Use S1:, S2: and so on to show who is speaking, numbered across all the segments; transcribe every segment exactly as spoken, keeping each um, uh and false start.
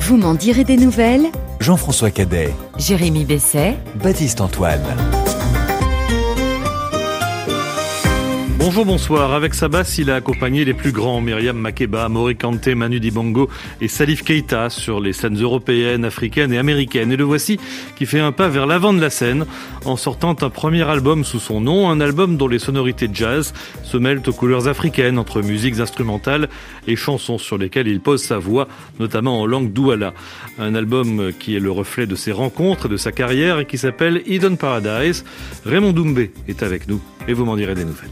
S1: Vous m'en direz des nouvelles.
S2: Jean-François Cadet,
S1: Jérémy Besset,
S2: Baptiste Antoine.
S3: Bonjour, bonsoir. Avec sa basse, il a accompagné les plus grands, Myriam Makeba, Mori Kante, Manu Dibango et Salif Keita sur les scènes européennes, africaines et américaines. Et le voici qui fait un pas vers l'avant de la scène en sortant un premier album sous son nom, un album dont les sonorités jazz se mêlent aux couleurs africaines entre musiques instrumentales et chansons sur lesquelles il pose sa voix, notamment en langue douala. Un album qui est le reflet de ses rencontres et de sa carrière et qui s'appelle Eden Paradise. Raymond Doumbé est avec nous et vous m'en direz des nouvelles.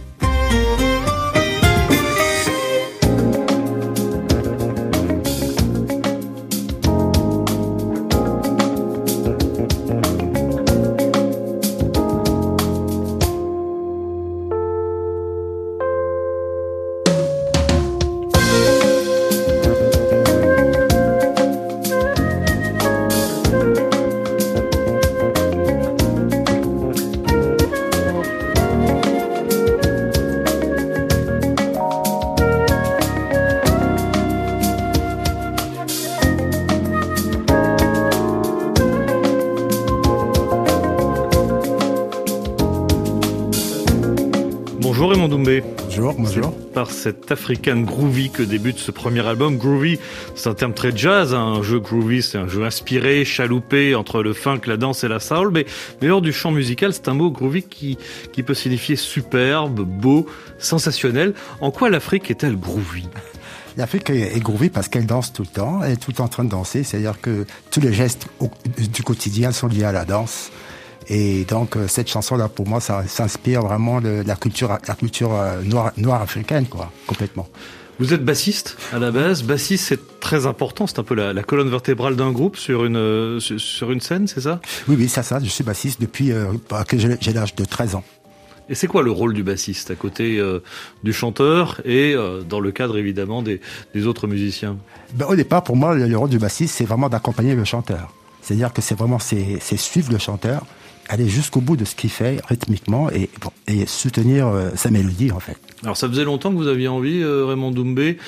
S3: Bonjour Raymond Doumbé.
S4: Bonjour, bonjour.
S3: C'est par cet African Groovy que débute ce premier album. Groovy, c'est un terme très jazz, hein. Un jeu groovy, c'est un jeu inspiré, chaloupé entre le funk, la danse et la soul. Mais, mais lors du chant musical, c'est un mot groovy qui, qui peut signifier superbe, beau, sensationnel. En quoi l'Afrique est-elle groovy ?
S4: L'Afrique est groovy parce qu'elle danse tout le temps, elle est tout le temps en train de danser, c'est-à-dire que tous les gestes du quotidien sont liés à la danse. Et donc cette chanson-là, pour moi, ça s'inspire vraiment de la culture, la culture noire, noire africaine, quoi, complètement.
S3: Vous êtes bassiste à la base. Bassiste, c'est très important. C'est un peu la, la colonne vertébrale d'un groupe sur une sur, sur une scène, c'est ça ?
S4: Oui, oui, c'est ça. Je suis bassiste depuis euh, que j'ai, j'ai l'âge de treize ans.
S3: Et c'est quoi le rôle du bassiste à côté euh, du chanteur et euh, dans le cadre évidemment des, des autres musiciens ?
S4: Ben, au départ, pour moi, le, le rôle du bassiste, c'est vraiment d'accompagner le chanteur. C'est-à-dire que c'est vraiment c'est, c'est suivre le chanteur, aller jusqu'au bout de ce qu'il fait rythmiquement et, et soutenir euh, sa mélodie en fait.
S3: Alors ça faisait longtemps que vous aviez envie, euh, Raymond Doumbé,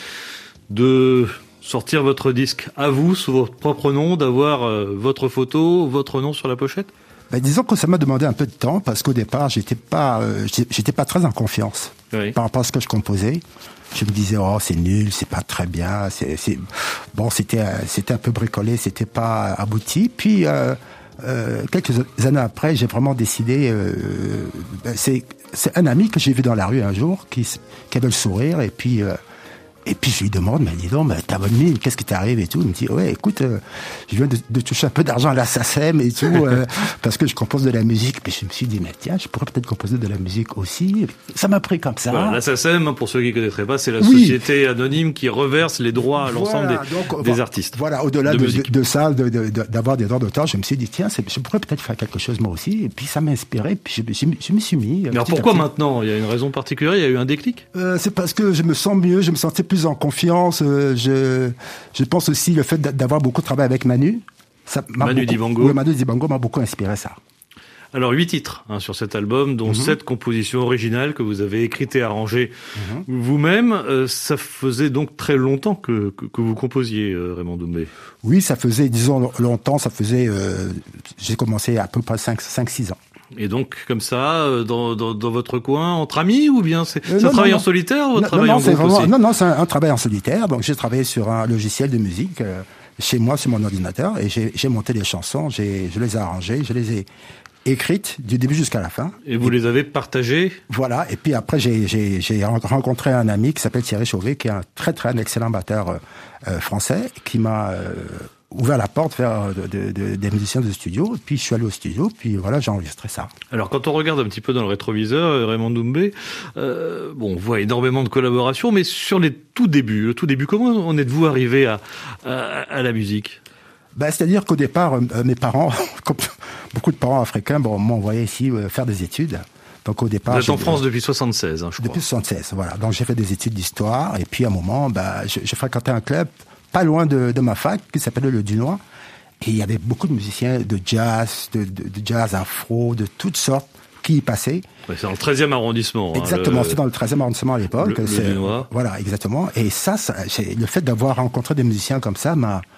S3: de sortir votre disque à vous, sous votre propre nom, d'avoir euh, votre photo, votre nom sur la pochette ?
S4: Ben, disons que ça m'a demandé un peu de temps parce qu'au départ, j'étais pas, euh, j'étais pas très en confiance oui. par rapport à ce que je composais. Je me disais oh c'est nul, c'est pas très bien, c'est, c'est... bon c'était c'était un peu bricolé, c'était pas abouti. Puis euh, euh, quelques années après, j'ai vraiment décidé. Euh, ben, c'est c'est un ami que j'ai vu dans la rue un jour qui qui avait le sourire et puis. Euh, Et puis je lui demande, mais dis donc, mais t'as bonne mine, qu'est-ce qui t'arrive et tout. Il me dit, ouais, écoute, euh, je viens de, de toucher un peu d'argent à la S A C E M et tout, euh, parce que je compose de la musique. Puis je me suis dit, mais tiens, je pourrais peut-être composer de la musique aussi. Ça m'a pris comme ça.
S3: Voilà, la S A C E M, pour ceux qui ne connaîtraient pas, c'est la oui. société anonyme qui reverse les droits à l'ensemble voilà, des, donc, des
S4: voilà,
S3: artistes.
S4: Voilà, au-delà de, de, de, de ça, de, de, de, d'avoir des droits d'auteur, je me suis dit, tiens, c'est, je pourrais peut-être faire quelque chose moi aussi. Et puis ça m'a inspiré, puis je, je, je me suis mis.
S3: Mais alors pourquoi maintenant ? Il y a une raison particulière ? Il y a eu un déclic ?
S4: euh, C'est parce que je me sens mieux, je me sentais plus en confiance. Je, je pense aussi le fait d'avoir beaucoup travaillé avec Manu. Ça m'a
S3: Manu
S4: beaucoup,
S3: Dibango.
S4: Oui, Manu Dibango m'a beaucoup inspiré ça.
S3: Alors, huit titres hein, sur cet album, dont mm-hmm. sept compositions originales que vous avez écrites et arrangées mm-hmm. vous-même. Euh, ça faisait donc très longtemps que, que, que vous composiez, euh, Raymond Doumbé.
S4: Oui, ça faisait, disons, longtemps. Ça faisait, euh, j'ai commencé à peu près cinq six ans.
S3: Et donc, comme ça, dans, dans, dans votre coin, entre amis, ou bien c'est,
S4: euh,
S3: c'est
S4: non,
S3: un travail
S4: non,
S3: en solitaire ou un
S4: non,
S3: travail
S4: non,
S3: en
S4: c'est
S3: groupe
S4: vraiment,
S3: aussi ?
S4: Non, non, c'est un, un travail en solitaire. Donc, j'ai travaillé sur un logiciel de musique euh, chez moi, sur mon ordinateur, et j'ai, j'ai monté les chansons, j'ai, je les ai arrangées, je les ai écrites du début jusqu'à la fin.
S3: Et vous et, les avez partagées ?
S4: Voilà. Et puis après, j'ai, j'ai, j'ai rencontré un ami qui s'appelle Thierry Chauvet, qui est un très, très un excellent batteur euh, euh, français, qui m'a... Euh, ouvert la porte vers de, de, de, des musiciens de studio, et puis je suis allé au studio, puis voilà, j'ai enregistré ça.
S3: Alors quand on regarde un petit peu dans le rétroviseur, Raymond Doumbé, euh, bon, on voit énormément de collaborations, mais sur les tout débuts, le tout début, comment en êtes-vous arrivé à, à, à la musique ?
S4: Ben, c'est-à-dire qu'au départ, euh, mes parents, comme beaucoup de parents africains, bon, m'ont envoyé ici euh, faire des études. Donc au départ,
S3: vous êtes en
S4: j'ai,
S3: France depuis soixante-seize, hein, je
S4: depuis
S3: crois.
S4: soixante-seize, voilà. Donc j'ai fait des études d'histoire, et puis à un moment, ben, je, je fréquentais un club pas loin de, de ma fac, qui s'appelait le Dunois. Et il y avait beaucoup de musiciens de jazz, de, de, de jazz afro, de toutes sortes qui y passaient.
S3: Ouais, c'est dans le treizième arrondissement.
S4: Exactement,
S3: hein, le...
S4: c'est dans le treizième arrondissement à l'époque.
S3: Le,
S4: c'est,
S3: le Dunois.
S4: Voilà, exactement. Et ça, ça c'est, le fait d'avoir rencontré des musiciens comme ça m'a,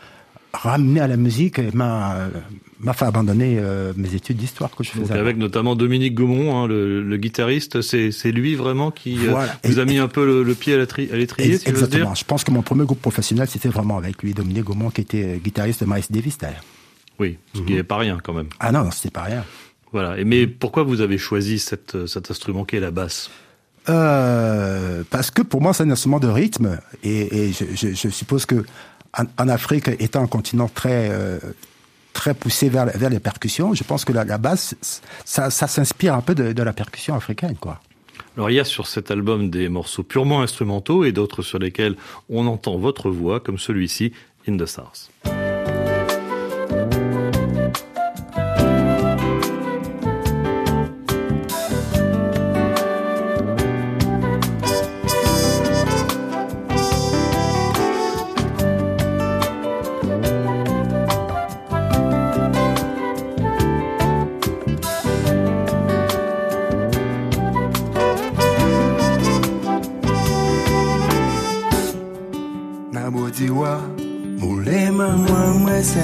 S4: ramené à la musique et m'a, m'a fait abandonner euh, mes études d'histoire que je faisais.
S3: Donc avec notamment Dominique Gaumont, hein, le, le guitariste, c'est, c'est lui vraiment qui
S4: voilà.
S3: euh, vous
S4: et,
S3: a mis un peu le, le pied à, la tri, à l'étrier, si
S4: exactement.
S3: je veux dire.
S4: Je pense que mon premier groupe professionnel, c'était vraiment avec lui, Dominique Gaumont, qui était guitariste de Miles Davis d'ailleurs.
S3: Oui, ce qui n'est pas rien quand même.
S4: Ah non, non, c'était pas rien.
S3: Voilà. Et mais pourquoi vous avez choisi cette, cet instrument qui est la basse?
S4: Euh, parce que pour moi, c'est un instrument de rythme, et, et je, je, je suppose que en, en Afrique, étant un continent très euh, très poussé vers vers les percussions, je pense que la, la basse, ça, ça s'inspire un peu de, de la percussion africaine, quoi.
S3: Alors il y a sur cet album des morceaux purement instrumentaux et d'autres sur lesquels on entend votre voix, comme celui-ci, In the Stars.
S5: Diwa mulema mwamwese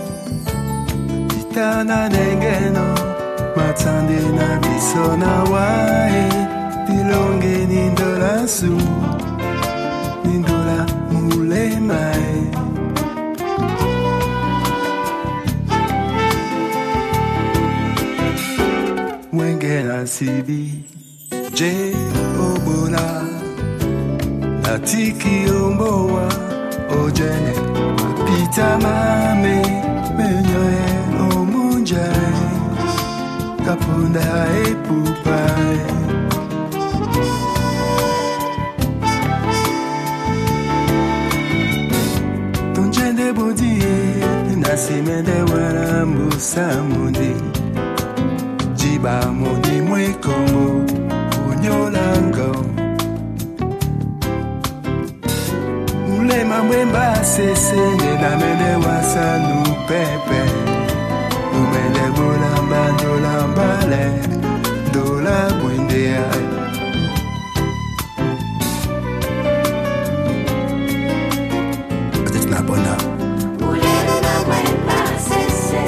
S5: Titana dengeno Matande na bisona wae Tilonge nindola su Nindola mulema Wengena sibi Je obola Latiki omboa Ojene, pita mame, menyoe omunjae, kapunda e pupae. Tonjende bodie, nasimende wala musa mundi, jiba mundi mwekomo, unyolango. Mulema mwemba sese Nena mende wasa nu pepe Umele bulamba dola mbale Dola bwende ay It's not bona Mulema mwemba sese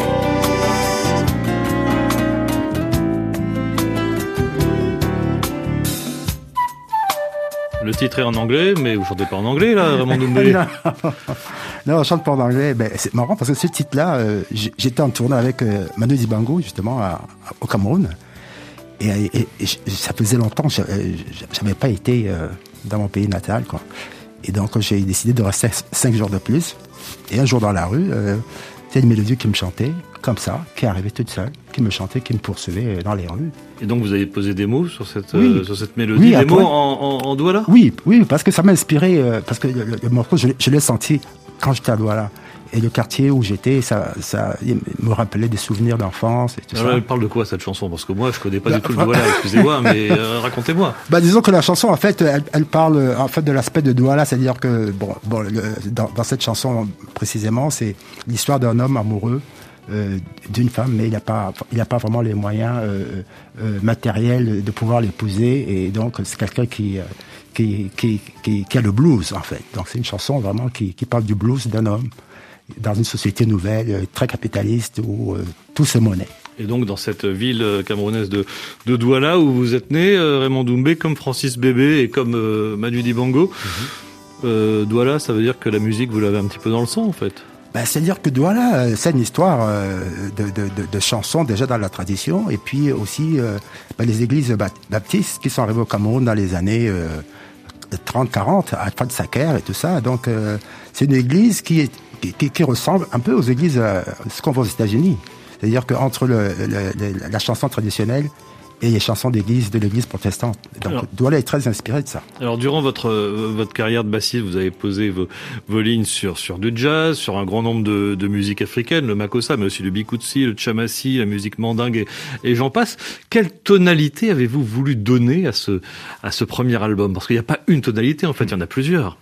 S3: Le titre est en anglais, mais vous chantez pas en anglais, là, Raymond Doumbé?
S4: non, non, on chante pas en anglais. Ben, c'est marrant parce que ce titre-là, euh, j'étais en tournée avec euh, Manu Dibango, justement, à, à, au Cameroun. Et, et, et ça faisait longtemps que j'avais pas été euh, dans mon pays natal, quoi. Et donc, j'ai décidé de rester cinq jours de plus. Et un jour dans la rue, euh, c'est une mélodie qui me chantait, comme ça, qui arrivait toute seule, qui me chantait, qui me poursuivait dans les rues.
S3: Et donc vous avez posé des mots sur cette,
S4: oui.
S3: euh, sur cette mélodie,
S4: oui,
S3: des
S4: après,
S3: mots en, en, en Douala?
S4: Oui, oui, parce que ça m'a inspiré, euh, parce que le, le morceau, je, je l'ai senti quand j'étais à Douala. Et le quartier où j'étais, ça, ça me rappelait des souvenirs d'enfance et tout
S3: Alors
S4: ça.
S3: Elle parle de quoi cette chanson? Parce que moi, je connais pas bah, du tout le Douala, excusez-moi, mais euh, racontez-moi.
S4: Bah, disons que la chanson, en fait, elle, elle parle en fait de l'aspect de Douala, c'est-à-dire que bon, bon, le, dans, dans cette chanson précisément, c'est l'histoire d'un homme amoureux euh, d'une femme, mais il n'a pas, il n'a pas vraiment les moyens euh, euh, matériels de pouvoir l'épouser, et donc c'est quelqu'un qui, euh, qui, qui, qui, qui a le blues en fait. Donc c'est une chanson vraiment qui, qui parle du blues d'un homme dans une société nouvelle, très capitaliste, où euh, tout se monnaie.
S3: Et donc dans cette ville camerounaise de, de Douala, où vous êtes né, euh, Raymond Doumbé, comme Francis Bébé et comme euh, Manu Dibango, mm-hmm. euh, Douala, ça veut dire que la musique, vous l'avez un petit peu dans le sang, en fait? Ben, c'est-à-dire que Douala, c'est une histoire euh, de, de, de, de chansons déjà dans la tradition, et puis aussi euh, ben, les églises baptistes qui sont arrivées au Cameroun dans les années euh, trente quarante, à Fad Saker et tout ça. Donc euh, c'est une église qui est Qui, qui ressemble un peu aux églises, euh, ce qu'on voit aux États-Unis. C'est-à-dire qu'entre le, le, le, la chanson traditionnelle et les chansons d'église, de l'église protestante. Donc, alors, Douala est très inspiré de ça. Alors, durant votre, votre carrière de bassiste, vous avez posé vos, vos lignes sur, sur du jazz, sur un grand nombre de, de musiques africaines, le makossa, mais aussi le bikutsi, le chamassi, la musique mandingue et, et j'en passe. Quelle tonalité avez-vous voulu donner à ce, à ce premier album? Parce qu'il n'y a pas une tonalité, en fait, il y en a plusieurs.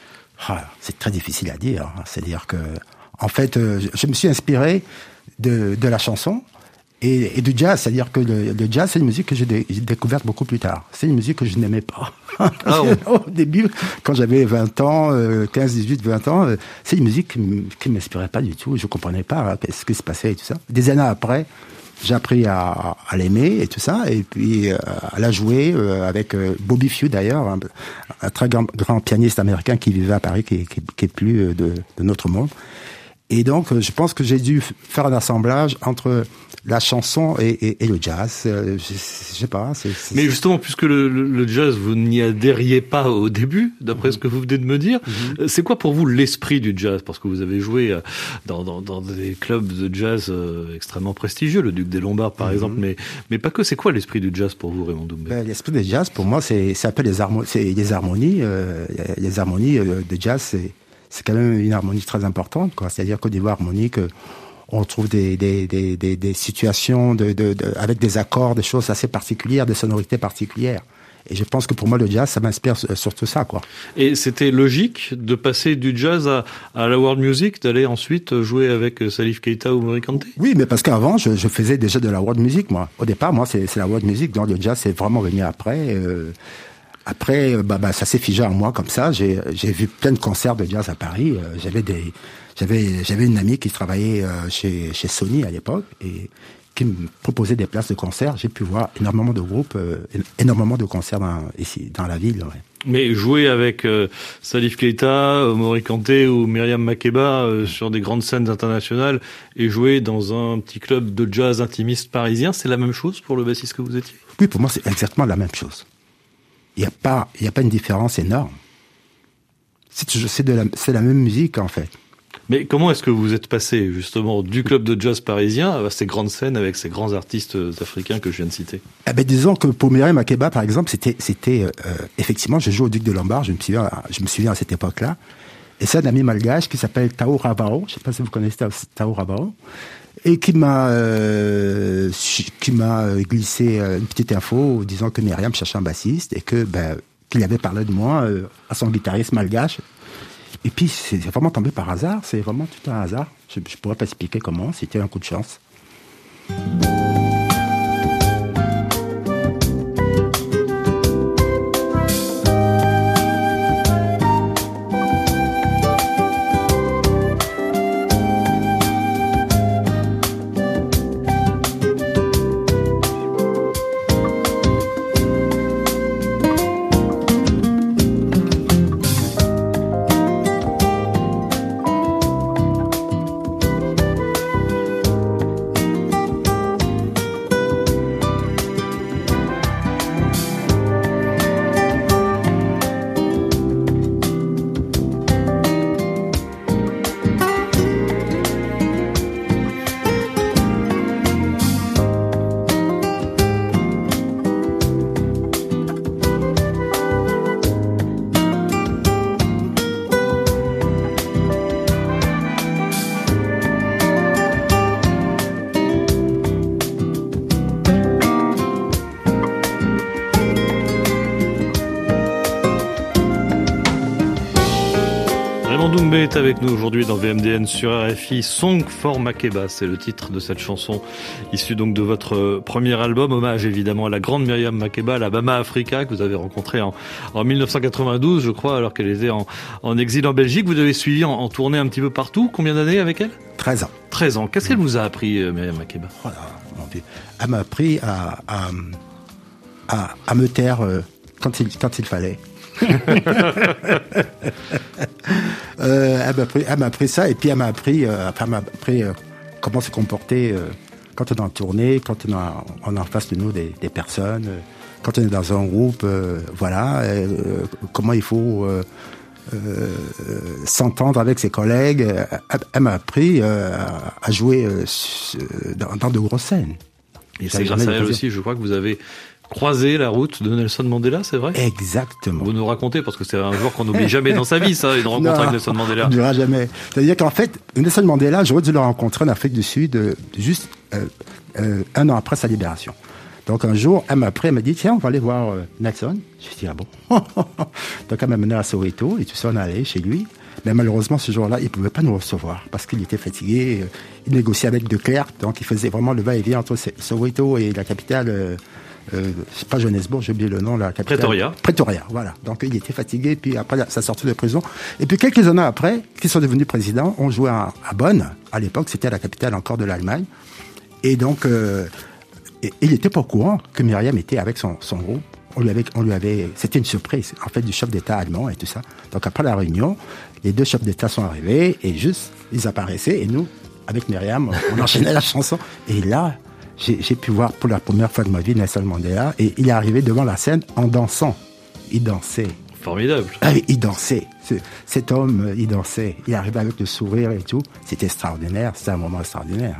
S3: Ah, c'est très difficile à dire. C'est-à-dire que, en fait, euh, je me suis inspiré de, de la chanson
S4: Et, et du jazz, c'est-à-dire que le, le jazz, c'est une musique que j'ai, dé, j'ai découverte beaucoup plus tard. C'est une musique que je n'aimais pas. Ah, ouais. Au début, quand j'avais vingt ans, euh, quinze, dix-huit, vingt ans, euh, c'est une musique qui ne m'inspirait pas du tout. Je comprenais pas hein, ce qui se passait et tout ça. Des années après, j'ai appris à, à l'aimer et tout ça, et puis euh, à la jouer euh, avec euh, Bobby Few d'ailleurs, un, un très grand, grand pianiste américain qui vivait à Paris, qui, qui, qui est plus de, de notre monde. Et donc, je pense que j'ai dû faire un assemblage entre la chanson et, et, et le jazz. Je, je sais pas. C'est, c'est...
S3: Mais justement, puisque le, le jazz, vous n'y adhériez pas au début, d'après mmh. ce que vous venez de me dire, mmh. c'est quoi pour vous l'esprit du jazz ? Parce que vous avez joué dans, dans, dans des clubs de jazz extrêmement prestigieux, le Duc des Lombards par mmh. exemple, mais, mais pas que. C'est quoi l'esprit du jazz pour vous, Raymond Doumbé ?
S4: Ben, l'esprit du jazz, pour moi, c'est, c'est un peu les, harmo- c'est les harmonies. Euh, les harmonies de jazz, c'est... c'est quand même une harmonie très importante, quoi. C'est-à-dire qu'au niveau harmonique, on trouve des, des, des, des, des situations de, de, de, avec des accords, des choses assez particulières, des sonorités particulières. Et je pense que pour moi, le jazz, ça m'inspire surtout ça, quoi.
S3: Et c'était logique de passer du jazz à, à la world music, d'aller ensuite jouer avec Salif Keita ou Maury Kanté ?
S4: Oui, mais parce qu'avant, je, je faisais déjà de la world music, moi. Au départ, moi, c'est, c'est la world music. Donc le jazz, c'est vraiment venu après. Euh, Après, bah, bah, ça s'est figé en moi comme ça. J'ai, j'ai vu plein de concerts de jazz à Paris. Euh, j'avais des, j'avais, j'avais une amie qui travaillait euh, chez, chez Sony à l'époque et qui me proposait des places de concert. J'ai pu voir énormément de groupes, euh, énormément de concerts dans, ici, dans la ville. Ouais.
S3: Mais jouer avec euh, Salif Keita, Maury Kanté ou Myriam Makeba euh, sur des grandes scènes internationales et jouer dans un petit club de jazz intimiste parisien, c'est la même chose pour le bassiste que vous étiez ?
S4: Oui, pour moi, c'est exactement la même chose. Il n'y a pas, il y a pas une différence énorme. C'est, c'est, de la, c'est la même musique, en fait.
S3: Mais comment est-ce que vous êtes passé, justement, du club de jazz parisien à ces grandes scènes avec ces grands artistes africains que je viens de citer ?
S4: Eh ben, disons que pour Myriam Makeba, par exemple, c'était, c'était, euh, effectivement, je joue au Duc de Lombard, je me souviens, je me souviens à cette époque-là. Et c'est un ami malgache qui s'appelle Tao Rabao. Je sais pas si vous connaissez Tao Rabao. Et qui m'a euh, qui m'a glissé une petite info disant que Myriam cherchait un bassiste et que ben qu'il avait parlé de moi euh, à son guitariste malgache. Et puis c'est vraiment tombé par hasard, c'est vraiment tout un hasard. Je, je pourrais pas expliquer comment, c'était un coup de chance.
S3: Doumbé est avec nous aujourd'hui dans V M D N sur R F I. Song for Makeba, c'est le titre de cette chanson issue donc de votre premier album. Hommage évidemment à la grande Myriam Makeba, la Bama Africa, que vous avez rencontrée en, en mille neuf cent quatre-vingt-douze, je crois, alors qu'elle était en, en exil en Belgique. Vous avez suivi en, en tournée un petit peu partout. Combien d'années avec elle ?
S4: treize ans.
S3: treize ans. Qu'est-ce qu'elle vous a appris, Myriam Makeba ?
S4: Voilà, mon Dieu. Elle m'a appris à, à, à, à me taire quand il, quand il fallait. euh, elle, m'a appris, elle m'a appris ça et puis elle m'a appris, euh, enfin, elle m'a appris euh, comment se comporter euh, quand on est en tournée, quand on, a, on est en face de nous des, des personnes, euh, quand on est dans un groupe, euh, voilà, euh, comment il faut euh, euh, s'entendre avec ses collègues. Elle, elle m'a appris euh, à jouer euh, dans, dans de grosses scènes.
S3: Et c'est grâce à elle aussi, je crois que vous avez croiser la route de Nelson Mandela, c'est vrai ?
S4: Exactement.
S3: Vous nous racontez, parce que c'est un jour qu'on n'oublie jamais dans sa vie, ça, une rencontre non, avec Nelson Mandela.
S4: On n'oubliera jamais. C'est-à-dire qu'en fait, Nelson Mandela, j'aurais dû le rencontrer en Afrique du Sud euh, juste euh, euh, un an après sa libération. Donc un jour, elle m'a pris, elle m'a dit, tiens, on va aller voir euh, Nelson. Je me suis dit, ah bon. Donc elle m'a mené à Soweto, et tout ça, on est allé chez lui. Mais malheureusement, ce jour-là, il ne pouvait pas nous recevoir parce qu'il était fatigué. Il négociait avec De Klerk, donc il faisait vraiment le va-et-vient entre Soweto et la capitale, euh, euh, c'est pas Johannesburg, j'ai oublié le nom, la capitale.
S3: Pretoria.
S4: Pretoria, voilà. Donc il était fatigué, puis après sa sortie de prison. Et puis quelques années après, qu'ils sont devenus présidents, on jouait à, à Bonn. À l'époque, c'était la capitale encore de l'Allemagne. Et donc, euh, et, il n'était pas au courant que Myriam était avec son, son groupe. On lui avait, on lui avait, c'était une surprise, en fait, du chef d'État allemand et tout ça. Donc après la réunion, les deux chefs d'État sont arrivés et juste, ils apparaissaient et nous, avec Myriam, on enchaînait la chanson. Et là, j'ai, j'ai pu voir pour la première fois de ma vie Nelson Mandela et il est arrivé devant la scène en dansant. Il dansait.
S3: Formidable.
S4: Ah, il dansait. Ce, cet homme, il dansait. Il arrivait avec le sourire et tout. C'était extraordinaire. C'était un moment extraordinaire.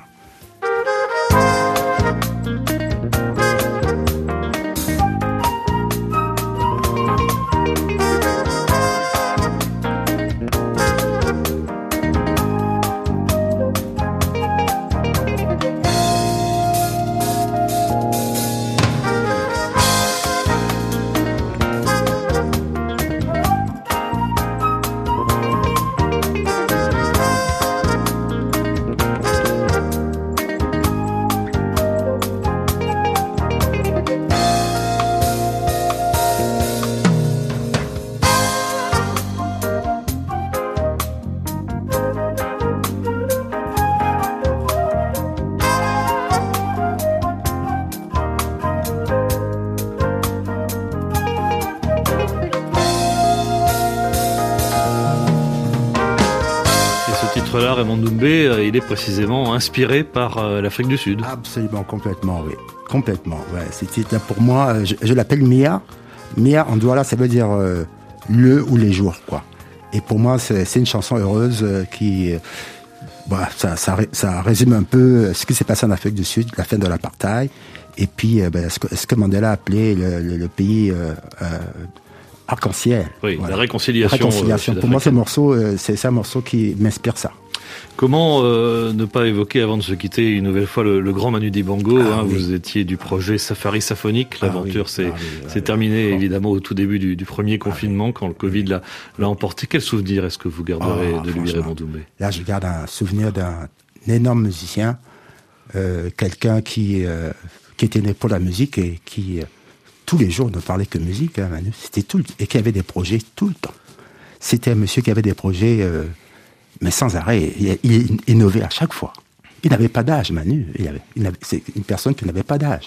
S3: Là, Raymond Doumbé, il est précisément inspiré par euh, l'Afrique du Sud.
S4: Absolument, complètement, oui. Complètement, ouais. C'était pour moi, je, je l'appelle Mia. Mia en douala, ça veut dire euh, le ou les jours, quoi. Et pour moi, c'est, c'est une chanson heureuse euh, qui, euh, bah, ça, ça, ça résume un peu ce qui s'est passé en Afrique du Sud, la fin de l'apartheid, et puis euh, ben, ce, que, ce que Mandela a appelé le, le, le pays euh, euh, arc-en-ciel.
S3: Oui, voilà. La réconciliation.
S4: La réconciliation. Euh, pour moi, ce morceau, euh, c'est, c'est un morceau qui m'inspire ça.
S3: Comment euh, ne pas évoquer, avant de se quitter une nouvelle fois, le, le grand Manu Dibango, ah, hein, oui. Vous étiez du projet Safari Symphonique. L'aventure ah, oui. s'est, ah, oui, s'est terminée oui. évidemment au tout début du, du premier confinement, ah, oui. quand le Covid l'a, l'a emporté. Quel souvenir est-ce que vous garderez oh, de lui, Raymond Doumbé?
S4: Là, je garde un souvenir d'un énorme musicien, euh, quelqu'un qui, euh, qui était né pour la musique et qui, euh, tous les jours, ne parlait que musique, hein, Manu. C'était tout, et qui avait des projets tout le temps. C'était un monsieur qui avait des projets... Euh, mais sans arrêt, il, il innovait à chaque fois. Il n'avait pas d'âge, Manu. Il avait, il avait, c'est une personne qui n'avait pas d'âge.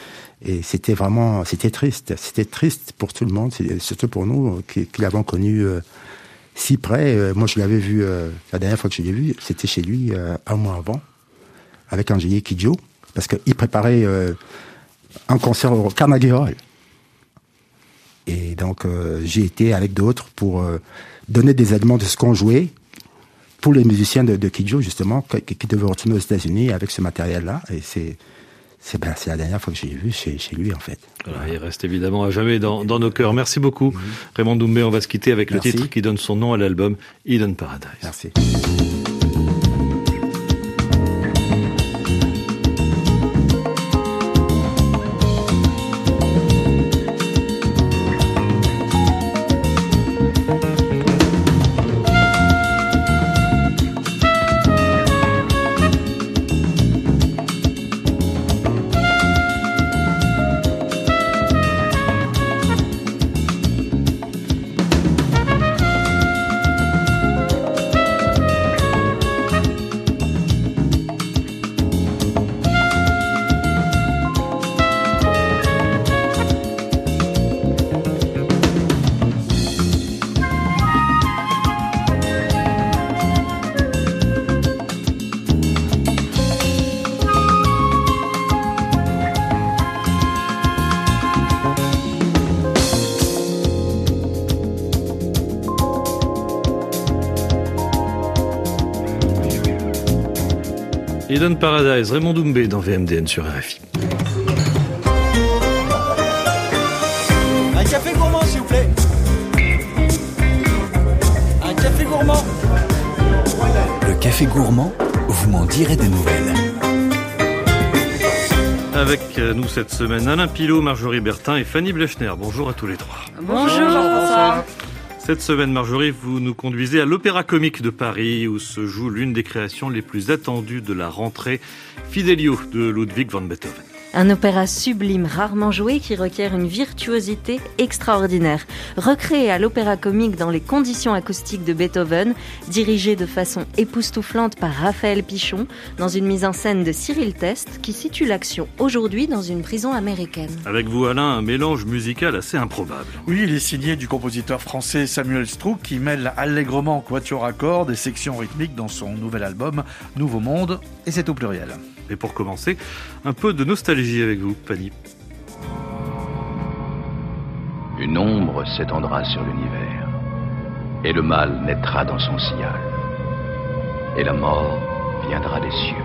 S4: Et c'était vraiment, c'était triste. C'était triste pour tout le monde, surtout pour nous qui, qui l'avons connu euh, si près. Euh, moi, je l'avais vu, euh, la dernière fois que je l'ai vu, c'était chez lui euh, un mois avant, avec Angélique Kidjo, parce qu'il préparait euh, un concert au Carnegie Hall. Et donc, euh, j'ai été avec d'autres pour euh, donner des éléments de ce qu'on jouait, pour les musiciens de, de Kidjo, justement, qui, qui devaient retourner aux États-Unis avec ce matériel-là. Et c'est, c'est, ben, c'est la dernière fois que j'ai vu chez, chez lui, en fait.
S3: Voilà, il reste évidemment à jamais dans, dans nos cœurs. Merci beaucoup, mmh. Raymond Doumbé. On va se quitter avec Merci. Le titre qui donne son nom à l'album, Eden Paradise.
S4: Merci.
S3: Eden Paradise, Raymond Doumbé dans V M D N sur R F I.
S6: Un café gourmand, s'il vous plaît. Un café gourmand.
S2: Le café gourmand, vous m'en direz des nouvelles.
S3: Avec nous cette semaine, Alain Pilot, Marjorie Bertin et Fanny Blechner. Bonjour à tous les trois.
S7: Bonjour. Bonjour.
S3: Cette semaine, Marjorie, vous nous conduisez à l'Opéra Comique de Paris, où se joue l'une des créations les plus attendues de la rentrée, Fidelio de Ludwig van Beethoven.
S1: Un opéra sublime, rarement joué, qui requiert une virtuosité extraordinaire. Recréé à l'Opéra Comique dans les conditions acoustiques de Beethoven, dirigé de façon époustouflante par Raphaël Pichon, dans une mise en scène de Cyril Teste, qui situe l'action aujourd'hui dans une prison américaine.
S3: Avec vous, Alain, un mélange musical assez improbable.
S7: Oui, il est signé du compositeur français Samuel Strouk, qui mêle allègrement quatuor à cordes et sections rythmiques dans son nouvel album Nouveau Monde, et c'est au pluriel.
S3: Et pour commencer, un peu de nostalgie avec vous, Fanny.
S8: Une ombre s'étendra sur l'univers, et le mal naîtra dans son sillage, et la mort viendra des cieux.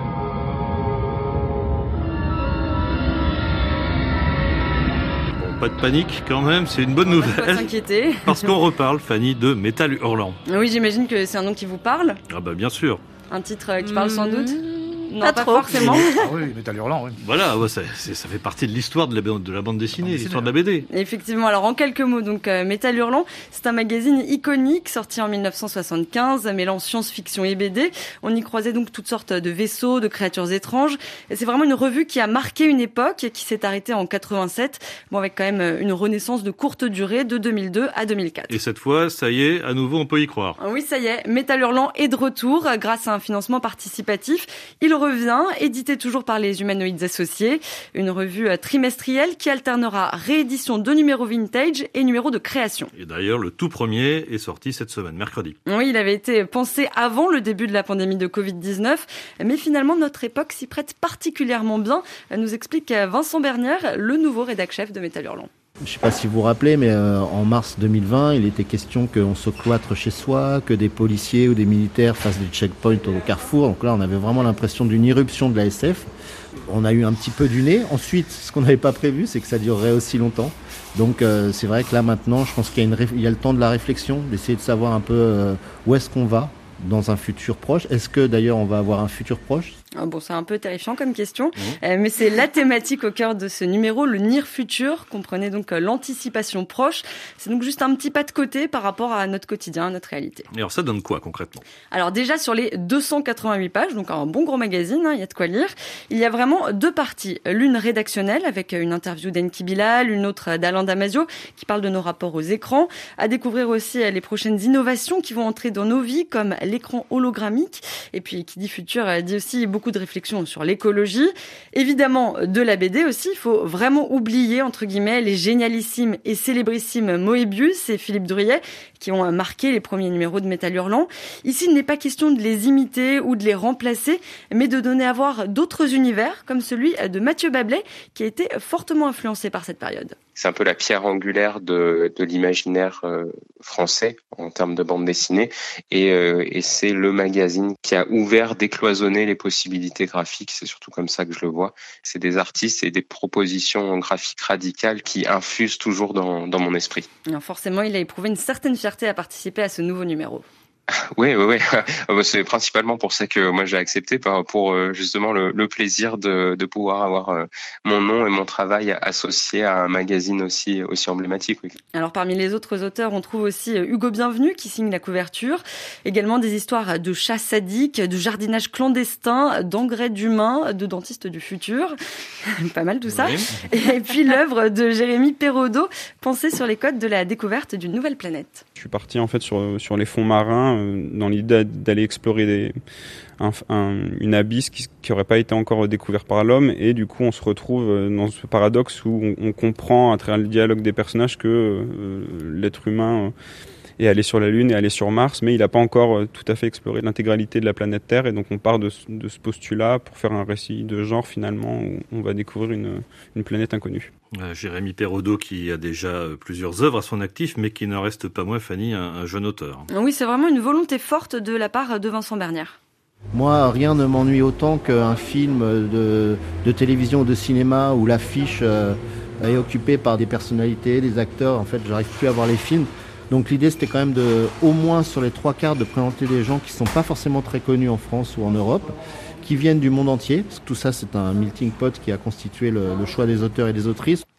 S3: Bon, pas de panique quand même, c'est une bonne nouvelle.
S9: Pas s'inquiéter.
S3: Parce qu'on reparle, Fanny, de Métal Hurlant.
S9: Oui, j'imagine que c'est un nom qui vous parle.
S3: Ah bah bien sûr.
S9: Un titre qui parle sans doute. Non,
S1: pas,
S9: pas
S1: trop.
S9: forcément.
S7: Ah oui, Métal Hurlant, oui.
S3: Voilà, ouais, ça, c'est, ça fait partie de l'histoire de la, de la bande dessinée, l'histoire de la B D.
S9: Effectivement, alors en quelques mots, donc euh, Métal Hurlant, c'est un magazine iconique sorti en mille neuf cent soixante-quinze, mêlant science-fiction et B D. On y croisait donc toutes sortes de vaisseaux, de créatures étranges. Et c'est vraiment une revue qui a marqué une époque, qui s'est arrêtée en quatre-vingt-sept, bon, avec quand même une renaissance de courte durée de deux mille deux à deux mille quatre.
S3: Et cette fois, ça y est, à nouveau, on peut y croire.
S9: Oui, ça y est, Métal Hurlant est de retour grâce à un financement participatif. Il revient, édité toujours par les Humanoïdes Associés, une revue trimestrielle qui alternera réédition de numéros vintage et numéros de création.
S3: Et d'ailleurs, le tout premier est sorti cette semaine, mercredi.
S9: Oui, il avait été pensé avant le début de la pandémie de covid dix-neuf, mais finalement notre époque s'y prête particulièrement bien, nous explique Vincent Bernière, le nouveau rédac-chef de Métal Hurlant.
S10: Je ne sais pas si vous vous rappelez, mais euh, en mars deux mille vingt, il était question qu'on se cloître chez soi, que des policiers ou des militaires fassent des checkpoints au carrefour. Donc là, on avait vraiment l'impression d'une irruption de la S F. On a eu un petit peu du nez. Ensuite, ce qu'on n'avait pas prévu, c'est que ça durerait aussi longtemps. Donc euh, c'est vrai que là, maintenant, je pense qu'il y a, une réf- il y a le temps de la réflexion, d'essayer de savoir un peu euh, où est-ce qu'on va dans un futur proche. Est-ce que d'ailleurs on va avoir un futur proche ?
S9: Ah bon, c'est un peu terrifiant comme question, mmh. euh, mais c'est la thématique au cœur de ce numéro, le Near Future, comprenez donc euh, l'anticipation proche. C'est donc juste un petit pas de côté par rapport à notre quotidien, à notre réalité.
S3: Et alors ça donne quoi concrètement ?
S9: Alors déjà sur les deux cent quatre-vingt-huit pages, donc un bon gros magazine, hein, il y a de quoi lire, il y a vraiment deux parties. L'une rédactionnelle avec une interview d'Enki Bilal, une autre d'Alain Damasio qui parle de nos rapports aux écrans, à découvrir aussi les prochaines innovations qui vont entrer dans nos vies comme l'écran hologrammique, et puis qui dit futur dit aussi beaucoup de réflexions sur l'écologie. Évidemment, de la B D aussi, il faut vraiment oublier, entre guillemets, les génialissimes et célébrissimes Moebius et Philippe Druyet qui ont marqué les premiers numéros de Métal Hurlant. Ici, il n'est pas question de les imiter ou de les remplacer, mais de donner à voir d'autres univers, comme celui de Mathieu Bablet, qui a été fortement influencé par cette période.
S11: C'est un peu la pierre angulaire de, de l'imaginaire euh, français en termes de bande dessinée et, euh, et c'est le magazine qui a ouvert, décloisonné les possibilités graphiques. C'est surtout comme ça que je le vois. C'est des artistes et des propositions graphiques radicales qui infusent toujours dans, dans mon esprit.
S9: Alors forcément, il a éprouvé une certaine fierté à participer à ce nouveau numéro.
S11: Oui, oui, oui. C'est principalement pour ça que moi j'ai accepté, pour justement le, le plaisir de, de pouvoir avoir mon nom et mon travail associé à un magazine aussi, aussi emblématique. Oui.
S9: Alors parmi les autres auteurs, on trouve aussi Hugo Bienvenu qui signe la couverture. Également des histoires de chats sadiques, de jardinage clandestin, d'engrais d'humains, de dentistes du futur. Pas mal tout ça. Oui. Et puis l'œuvre de Jérémy Perraudot, pensée sur les codes de la découverte d'une nouvelle planète.
S12: Je suis parti en fait sur, sur les fonds marins dans l'idée d'aller explorer des, un, un, une abysse qui n'aurait pas été encore découverte par l'homme, et du coup on se retrouve dans ce paradoxe où on, on comprend à travers le dialogue des personnages que euh, l'être humain est allé sur la Lune et allé sur Mars, mais il n'a pas encore tout à fait exploré l'intégralité de la planète Terre, et donc on part de, de ce postulat pour faire un récit de genre finalement où on va découvrir une, une planète inconnue.
S3: Euh, Jérémy Perraudot qui a déjà plusieurs œuvres à son actif, mais qui n'en reste pas moins, Fanny, un, un jeune auteur.
S9: Oui, c'est vraiment une volonté forte de la part de Vincent Bernière.
S10: Moi, rien ne m'ennuie autant qu'un film de, de télévision ou de cinéma où l'affiche euh, est occupée par des personnalités, des acteurs. En fait, j'arrive plus à voir les films. Donc l'idée, c'était quand même de, au moins sur les trois quarts, de présenter des gens qui ne sont pas forcément très connus en France ou en Europe, qui viennent du monde entier. Parce que tout ça, c'est un melting pot qui a constitué le, le choix des auteurs et des autrices.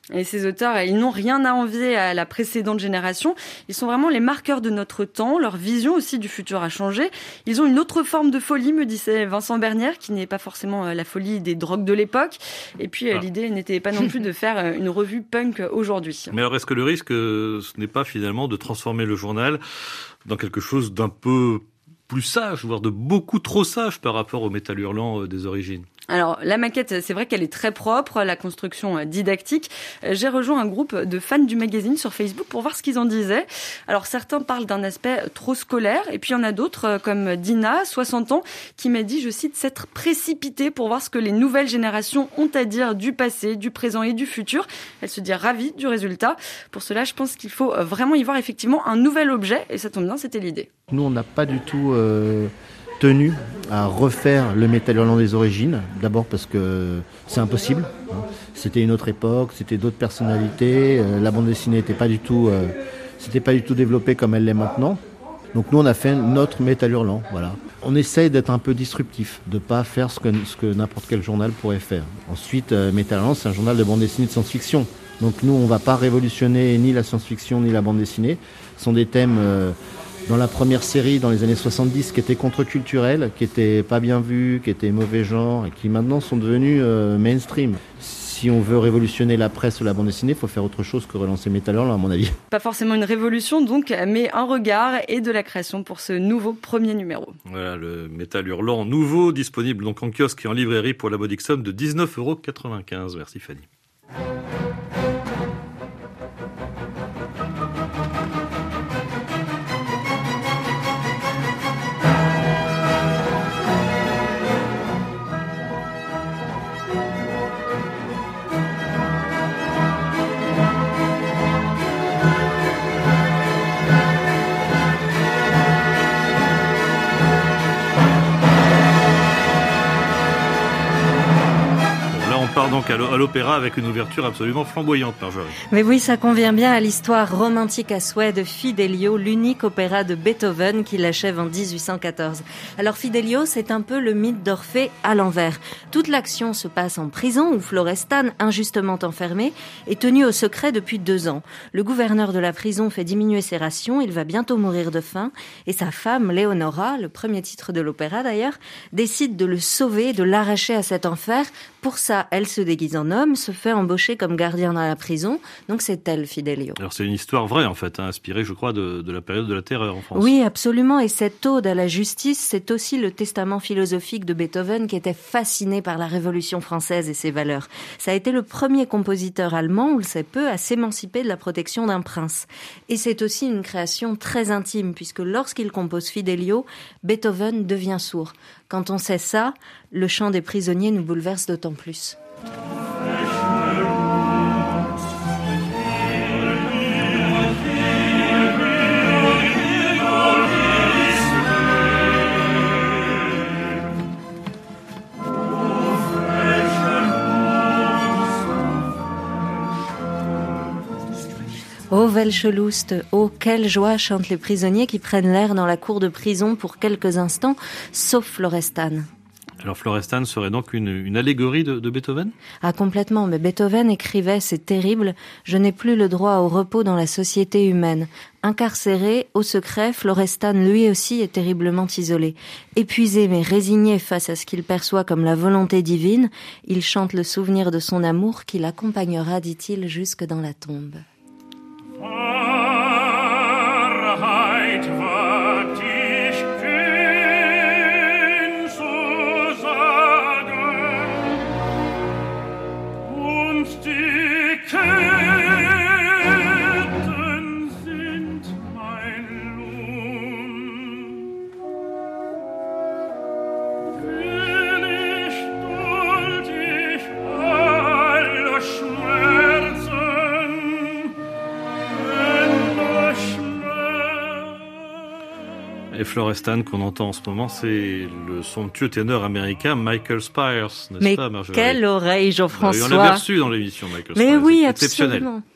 S9: Et ces auteurs, ils n'ont rien à envier à la précédente génération. Ils sont vraiment les marqueurs de notre temps. Leur vision aussi du futur a changé. Ils ont une autre forme de folie, me disait Vincent Bernière, qui n'est pas forcément la folie des drogues de l'époque. Et puis, ah. l'idée n'était pas non plus de faire une revue punk aujourd'hui.
S3: Mais alors, est-ce que le risque, ce n'est pas finalement de transformer le journal dans quelque chose d'un peu plus sage, voire de beaucoup trop sage par rapport au Métal Hurlant des origines?
S9: Alors, la maquette, c'est vrai qu'elle est très propre, la construction didactique. J'ai rejoint un groupe de fans du magazine sur Facebook pour voir ce qu'ils en disaient. Alors, certains parlent d'un aspect trop scolaire, et puis il y en a d'autres, comme Dina, soixante ans, qui m'a dit, je cite, s'être précipitée pour voir ce que les nouvelles générations ont à dire du passé, du présent et du futur. Elle se dit ravie du résultat. Pour cela, je pense qu'il faut vraiment y voir effectivement un nouvel objet, et ça tombe bien, c'était l'idée.
S10: Nous, on n'a pas du tout... Euh... tenu à refaire le Métal Hurlant des origines, d'abord parce que c'est impossible, c'était une autre époque, c'était d'autres personnalités, la bande dessinée n'était pas du tout, euh, c'était pas du tout développée comme elle l'est maintenant. Donc nous on a fait notre Métal Hurlant, voilà. On essaye d'être un peu disruptif, de pas faire ce que, ce que n'importe quel journal pourrait faire. Ensuite, euh, Métal Hurlant, c'est un journal de bande dessinée de science-fiction. Donc nous on va pas révolutionner ni la science-fiction ni la bande dessinée. Ce sont des thèmes euh, dans la première série, dans les années soixante-dix, qui étaient contre-culturels, qui étaient pas bien vus, qui étaient mauvais genre, et qui maintenant sont devenus euh, mainstream. Si on veut révolutionner la presse ou la bande dessinée, il faut faire autre chose que relancer Métal Hurlant, à mon avis.
S9: Pas forcément une révolution, donc, mais un regard et de la création pour ce nouveau premier numéro.
S3: Voilà, le Métal Hurlant nouveau, disponible donc en kiosque et en librairie pour la modique somme de dix-neuf euros quatre-vingt-quinze. Merci Fanny. Donc à l'opéra avec une ouverture absolument flamboyante, Marjorie.
S1: Mais oui, ça convient bien à l'histoire romantique à souhait de Fidelio, l'unique opéra de Beethoven qu'il achève en dix-huit cent quatorze. Alors Fidelio, c'est un peu le mythe d'Orphée à l'envers. Toute l'action se passe en prison où Florestan, injustement enfermé, est tenu au secret depuis deux ans. Le gouverneur de la prison fait diminuer ses rations, il va bientôt mourir de faim, et sa femme, Leonora, le premier titre de l'opéra d'ailleurs, décide de le sauver, de l'arracher à cet enfer. Pour ça, elle se déguise en homme, se fait embaucher comme gardien dans la prison. Donc c'est elle, Fidelio.
S3: Alors c'est une histoire vraie en fait, hein, inspirée je crois de, de la période de la Terreur en France.
S1: Oui, absolument. Et cette ode à la justice, c'est aussi le testament philosophique de Beethoven qui était fasciné par la Révolution française et ses valeurs. Ça a été le premier compositeur allemand, on le sait peu, à s'émanciper de la protection d'un prince. Et c'est aussi une création très intime puisque lorsqu'il compose Fidelio, Beethoven devient sourd. Quand on sait ça, le chant des prisonniers nous bouleverse d'autant plus. Oh, welche Lust, oh, quelle joie chantent les prisonniers qui prennent l'air dans la cour de prison pour quelques instants, sauf Florestan.
S3: Alors Florestan serait donc une, une allégorie de, de Beethoven ?
S1: Ah, complètement, mais Beethoven écrivait, c'est terrible, je n'ai plus le droit au repos dans la société humaine. Incarcéré, au secret, Florestan lui aussi est terriblement isolé. Épuisé mais résigné face à ce qu'il perçoit comme la volonté divine, il chante le souvenir de son amour qui l'accompagnera, dit-il, jusque dans la tombe.
S3: Et Florestan qu'on entend en ce moment, c'est le somptueux ténor américain Michael Spires, n'est-ce
S1: Mais
S3: pas, Marjorie ?
S1: Quelle oreille, Jean-François.
S3: On l'avait reçu dans l'émission, Michael
S1: Mais
S3: Spires.
S1: oui,
S3: exceptionnel.
S1: Absolument.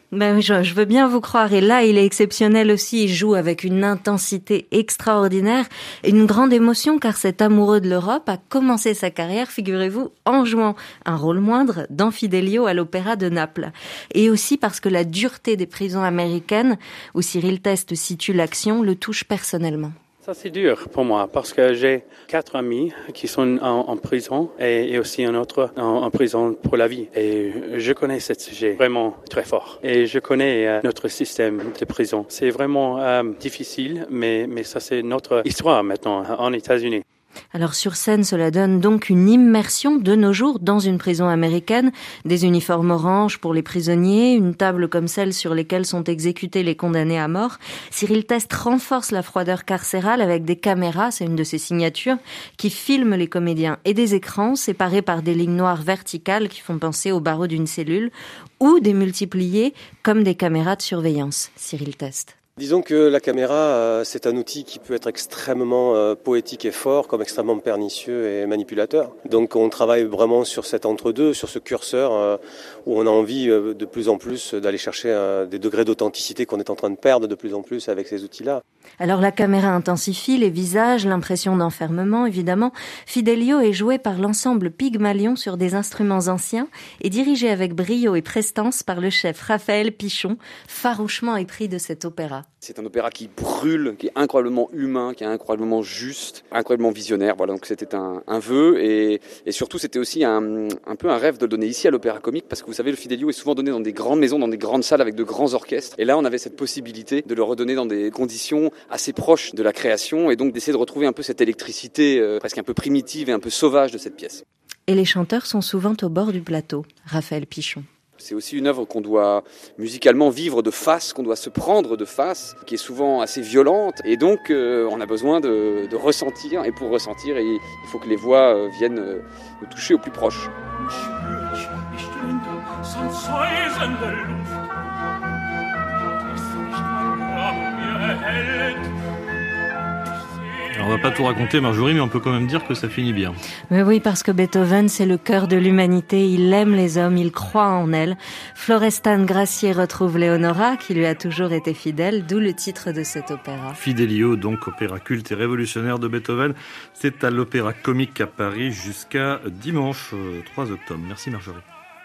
S1: Ben, je, je veux bien vous croire. Et là, il est exceptionnel aussi. Il joue avec une intensité extraordinaire et une grande émotion, car cet amoureux de l'Europe a commencé sa carrière, figurez-vous, en jouant un rôle moindre dans Fidelio à l'Opéra de Naples. Et aussi parce que la dureté des prisons américaines, où Cyril Teste situe l'action, le touche personnellement.
S13: Ça, c'est dur pour moi parce que j'ai quatre amis qui sont en, en prison et, et aussi un autre en, en prison pour la vie. Et je connais ce sujet vraiment très fort. Et je connais euh, notre système de prison. C'est vraiment euh, difficile, mais, mais ça, c'est notre histoire maintenant en États-Unis.
S1: Alors sur scène, cela donne donc une immersion de nos jours dans une prison américaine, des uniformes oranges pour les prisonniers, une table comme celle sur lesquelles sont exécutés les condamnés à mort. Cyril Teste renforce la froideur carcérale avec des caméras, c'est une de ses signatures, qui filment les comédiens et des écrans séparés par des lignes noires verticales qui font penser aux barreaux d'une cellule, ou démultipliés comme des caméras de surveillance. Cyril Teste.
S14: Disons que la caméra, euh, c'est un outil qui peut être extrêmement euh, poétique et fort, comme extrêmement pernicieux et manipulateur. Donc on travaille vraiment sur cet entre-deux, sur ce curseur euh, où on a envie euh, de plus en plus d'aller chercher euh, des degrés d'authenticité qu'on est en train de perdre de plus en plus avec ces outils-là.
S1: Alors la caméra intensifie les visages, l'impression d'enfermement évidemment. Fidelio est joué par l'ensemble Pygmalion sur des instruments anciens et dirigé avec brio et prestance par le chef Raphaël Pichon, farouchement épris de cet opéra.
S15: C'est un opéra qui brûle, qui est incroyablement humain, qui est incroyablement juste, incroyablement visionnaire. Voilà, donc c'était un, un vœu et, et surtout c'était aussi un, un peu un rêve de le donner ici à l'Opéra Comique parce que vous savez, le Fidelio est souvent donné dans des grandes maisons, dans des grandes salles avec de grands orchestres. Et là, on avait cette possibilité de le redonner dans des conditions assez proches de la création et donc d'essayer de retrouver un peu cette électricité euh, presque un peu primitive et un peu sauvage de cette pièce.
S1: Et les chanteurs sont souvent au bord du plateau. Raphaël Pichon.
S15: C'est aussi une œuvre qu'on doit musicalement vivre de face, qu'on doit se prendre de face, qui est souvent assez violente. Et donc, euh, on a besoin de, de ressentir. Et pour ressentir, il faut que les voix euh, viennent euh, nous toucher au plus proche.
S3: Alors on va pas tout raconter, Marjorie, mais on peut quand même dire que ça finit bien.
S1: Mais oui, parce que Beethoven, c'est le cœur de l'humanité. Il aime les hommes, il croit en elles. Florestan Gracier retrouve Leonora, qui lui a toujours été fidèle, d'où le titre de cet opéra.
S3: Fidelio, donc opéra culte et révolutionnaire de Beethoven. C'est à l'Opéra Comique à Paris jusqu'à dimanche trois octobre. Merci Marjorie.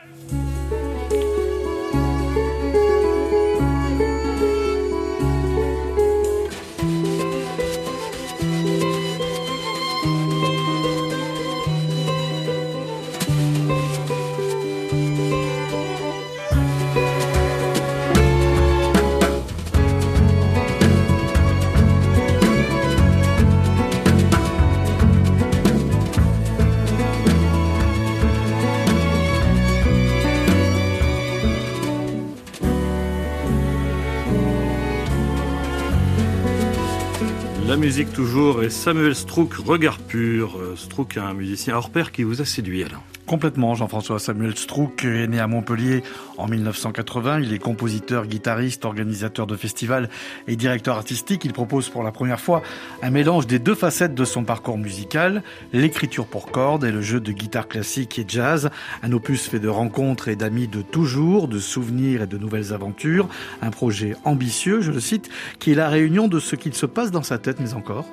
S3: La musique toujours et Samuel Strouk, Regard pur. Strouk, un musicien hors pair qui vous a séduit, Alain.
S7: Complètement, Jean-François. Samuel Strouk est né à Montpellier en mille neuf cent quatre-vingts. Il est compositeur, guitariste, organisateur de festivals et directeur artistique. Il propose pour la première fois un mélange des deux facettes de son parcours musical, l'écriture pour cordes et le jeu de guitare classique et jazz. Un opus fait de rencontres et d'amis de toujours, de souvenirs et de nouvelles aventures. Un projet ambitieux, je le cite, qui est la réunion de ce qu'il se passe dans sa tête, mais encore.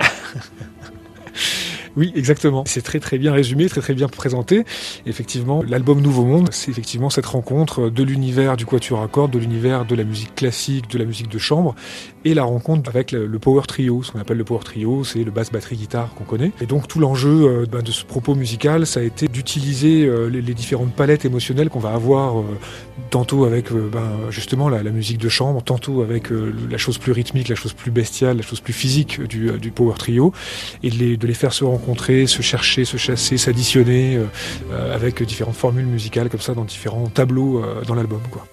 S16: Oui, exactement. C'est très très bien résumé, très très bien présenté. Effectivement, l'album Nouveau Monde, c'est effectivement cette rencontre de l'univers du quatuor à cordes, de l'univers de la musique classique, de la musique de chambre, et la rencontre avec le power trio. Ce qu'on appelle le power trio, c'est le basse, batterie, guitare qu'on connaît. Et donc tout l'enjeu euh, ben, de ce propos musical, ça a été d'utiliser euh, les, les différentes palettes émotionnelles qu'on va avoir, euh, tantôt avec euh, ben, justement la, la musique de chambre, tantôt avec euh, la chose plus rythmique, la chose plus bestiale, la chose plus physique du, euh, du power trio, et de les, de les faire se rencontrer. rencontrer, se chercher, se chasser, s'additionner euh, avec différentes formules musicales comme ça dans différents tableaux euh, dans l'album, quoi.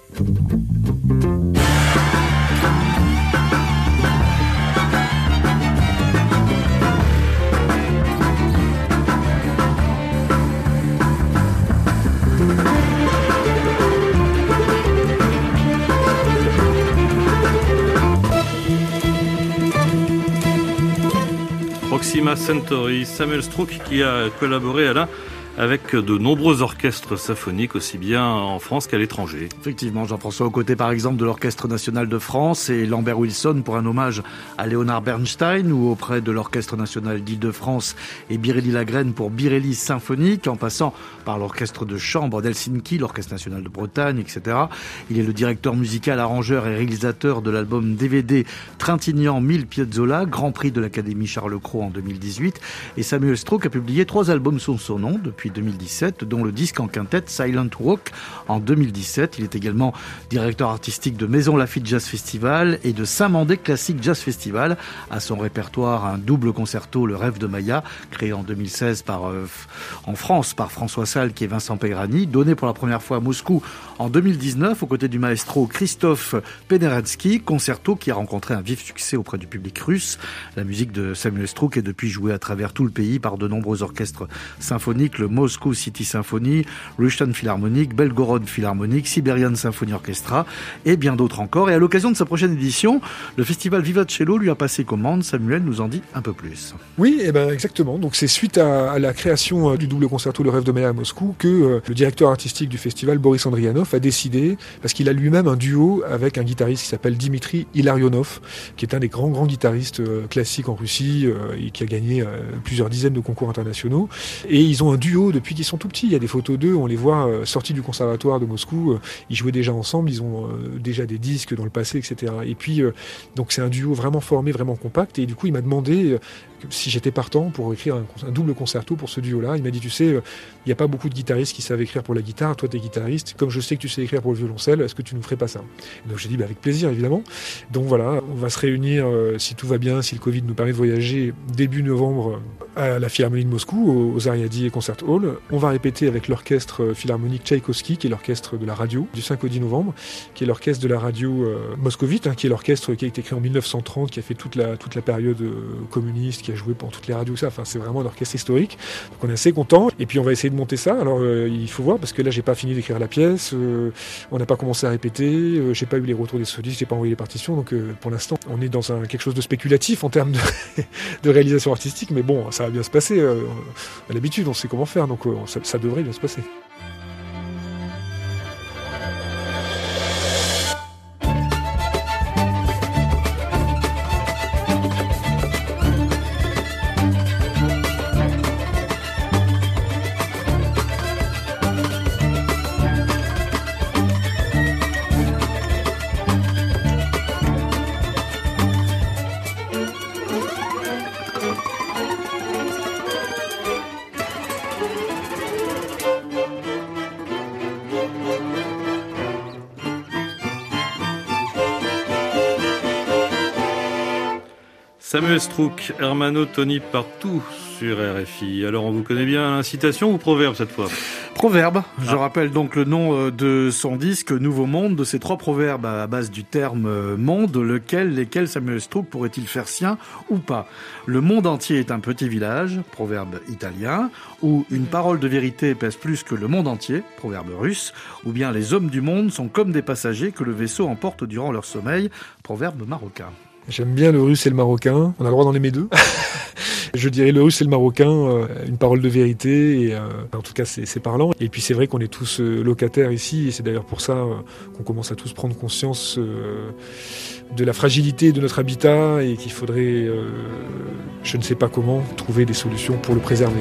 S3: Proxima Centauri, Samuel Strouk qui a collaboré Alain avec de nombreux orchestres symphoniques, aussi bien en France qu'à l'étranger.
S7: Effectivement, Jean-François, aux côtés par exemple de l'Orchestre National de France et Lambert Wilson pour un hommage à Léonard Bernstein, ou auprès de l'Orchestre National d'Île-de-France et Birelli Lagrène pour Birelli Symphonique, en passant par l'Orchestre de Chambre d'Helsinki, l'Orchestre National de Bretagne, et cetera. Il est le directeur musical, arrangeur et réalisateur de l'album D V D Trintignant mille Piazzolla, Grand Prix de l'Académie Charles Cros en deux mille dix-huit. Et Samuel Strauch a publié trois albums sous son nom depuis deux mille dix-sept, dont le disque en quintette Silent Walk en deux mille dix-sept. Il est également directeur artistique de Maison Lafitte Jazz Festival et de Saint-Mandé Classic Jazz Festival. À son répertoire, un double concerto, Le Rêve de Maya, créé en deux mille seize par, euh, en France par François Salk et Vincent Pegrani, donné pour la première fois à Moscou en deux mille dix-neuf aux côtés du maestro Christophe Penderecki, concerto qui a rencontré un vif succès auprès du public russe. La musique de Samuel Strauch est depuis jouée à travers tout le pays par de nombreux orchestres symphoniques, le Moscow City Symphony, Russian Philharmonic, Belgorod Philharmonic, Siberian Symphony Orchestra et bien d'autres encore. Et à l'occasion de sa prochaine édition, le festival Vivacello lui a passé commande. Samuel nous en dit un peu plus.
S16: Oui, eh ben exactement. Donc c'est suite à, à la création euh, du double concerto Le Rêve de Maya à Moscou que euh, le directeur artistique du festival, Boris Andrianov, a décidé, parce qu'il a lui-même un duo avec un guitariste qui s'appelle Dimitri Ilarionov, qui est un des grands grands guitaristes euh, classiques en Russie euh, et qui a gagné euh, plusieurs dizaines de concours internationaux. Et ils ont un duo depuis qu'ils sont tout petits. Il y a des photos d'eux, on les voit euh, sortis du conservatoire de Moscou. Euh, ils jouaient déjà ensemble, ils ont euh, déjà des disques dans le passé, et cetera. Et puis, euh, donc c'est un duo vraiment formé, vraiment compact. Et du coup, il m'a demandé euh, si j'étais partant pour écrire un, un double concerto pour ce duo-là. Il m'a dit, tu sais, il euh, n'y a pas beaucoup de guitaristes qui savent écrire pour la guitare. Toi, t'es guitariste. Comme je sais que tu sais écrire pour le violoncelle, est-ce que tu nous ferais pas ça? Donc j'ai dit, bah, avec plaisir, évidemment. Donc voilà, on va se réunir, euh, si tout va bien, si le Covid nous permet de voyager, début novembre à la Philharmonie de Moscou, aux Ariadi et Concert Hall. On va répéter avec l'orchestre philharmonique Tchaïkovski, qui est l'orchestre de la radio, du cinq au dix novembre, qui est l'orchestre de la radio euh, moscovite, hein, qui est l'orchestre qui a été créé en mille neuf cent trente, qui a fait toute la, toute la période euh, communiste, qui a joué pour toutes les radios, ça. Enfin, c'est vraiment un orchestre historique. Donc on est assez content. Et puis on va essayer de monter ça. Alors euh, il faut voir, parce que là j'ai pas fini d'écrire la pièce, euh, on n'a pas commencé à répéter, euh, j'ai pas eu les retours des solistes, j'ai pas envoyé les partitions. Donc euh, pour l'instant, on est dans un, quelque chose de spéculatif en termes de, de réalisation artistique, mais bon, ça va bien se passer. Euh, à l'habitude, on sait comment faire, donc euh, ça, ça devrait bien se passer.
S3: Samuel Strauch, Hermano Toni partout sur R F I. Alors on vous connaît bien, citation ou proverbe cette fois?
S7: Proverbe. Je
S3: ah.
S7: rappelle donc le nom de son disque Nouveau Monde, de ces trois proverbes à base du terme monde, lequel, lesquels Samuel Strauch pourrait-il faire sien ou pas? Le monde entier est un petit village, proverbe italien, ou une parole de vérité pèse plus que le monde entier, proverbe russe, ou bien les hommes du monde sont comme des passagers que le vaisseau emporte durant leur sommeil, proverbe marocain.
S16: J'aime bien le russe et le marocain. On a le droit d'en aimer deux. Je dirais le russe et le marocain, euh, une parole de vérité. Et, euh, en tout cas, c'est, c'est parlant. Et puis c'est vrai qu'on est tous euh, locataires ici. Et c'est d'ailleurs pour ça euh, qu'on commence à tous prendre conscience euh, de la fragilité de notre habitat et qu'il faudrait, euh, je ne sais pas comment, trouver des solutions pour le préserver.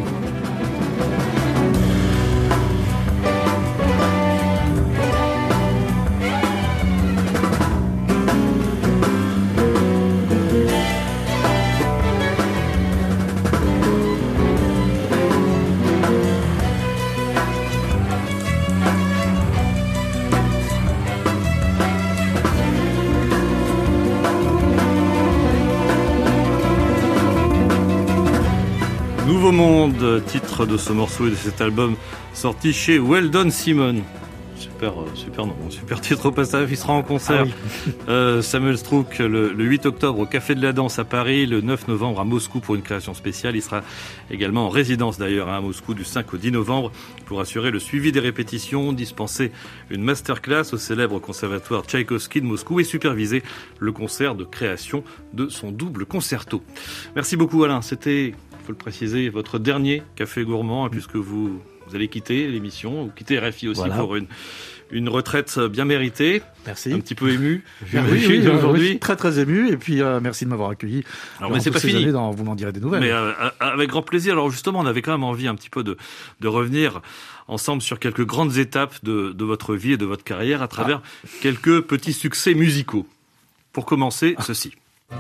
S3: Nouveau Monde, titre de ce morceau et de cet album sorti chez Weldon Simon. Super, super nom, super titre au passage. Il sera en concert. Ah oui. euh, Samuel Strauch le, le huit octobre au Café de la Danse à Paris, le neuf novembre à Moscou pour une création spéciale. Il sera également en résidence d'ailleurs à Moscou du cinq au dix novembre pour assurer le suivi des répétitions, dispenser une masterclass au célèbre conservatoire Tchaïkovski de Moscou et superviser le concert de création de son double concerto. Merci beaucoup Alain, c'était, il faut le préciser, votre dernier Café Gourmand, puisque vous Vous allez quitter l'émission, vous quittez R F I aussi voilà. pour une, une retraite bien méritée.
S7: Merci.
S3: Un petit peu ému.
S7: Oui, oui, aujourd'hui. Oui, très très ému. Et puis euh, merci de m'avoir accueilli.
S3: Alors mais c'est pas fini.
S7: Dans, vous m'en direz des nouvelles.
S3: Mais euh, avec grand plaisir. Alors justement, on avait quand même envie un petit peu de, de revenir ensemble sur quelques grandes étapes de, de votre vie et de votre carrière à travers ah. quelques petits succès musicaux. Pour commencer, ah. ceci.